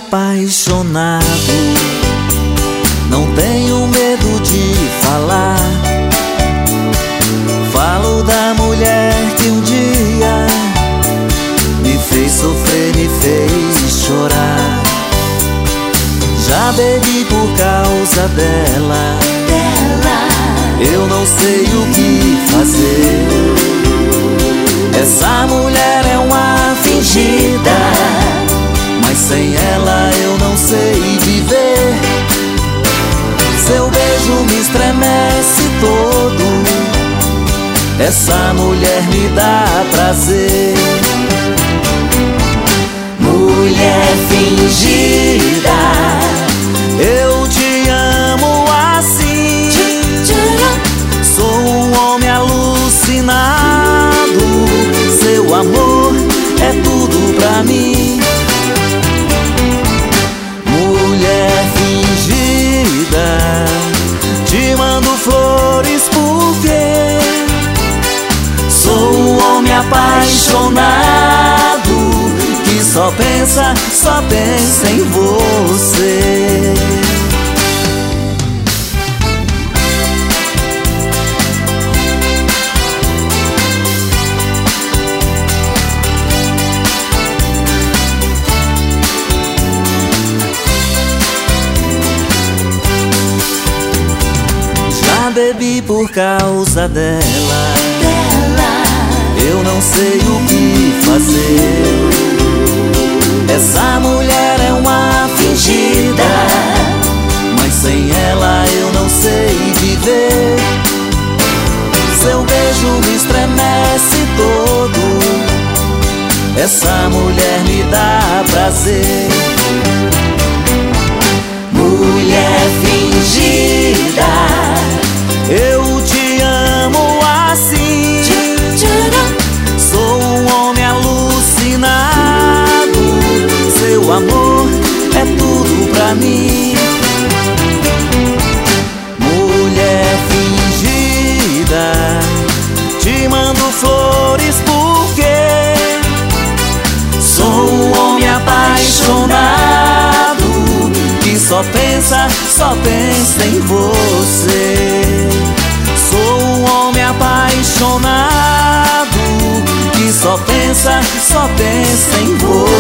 apaixonado, não tenho medo de falar. Falo da mulher que um dia me fez sofrer, me fez chorar. Já bebi por causa dela, eu não sei o que fazer. Essa mulher é uma fingida, mas sem ela eu não sei viver. Seu beijo me estremece todo, essa mulher me dá prazer. Mulher fingida, eu te amo assim. Sou um homem alucinado, seu amor é tudo pra mim. Mulher fingida, te mando flores porque sou um homem apaixonado que só pensa em você. Já bebi por causa dela, eu não sei o que fazer. Essa mulher é uma fingida, mas sem ela eu não sei viver. Seu beijo me estremece todo, essa mulher me dá prazer. Mulher fingida, eu te amo assim. Sou um homem alucinado, seu amor é tudo pra mim. Mulher fingida, te mando flores porque sou um homem apaixonado que só pensa em você. Sou um homem apaixonado que só pensa em você.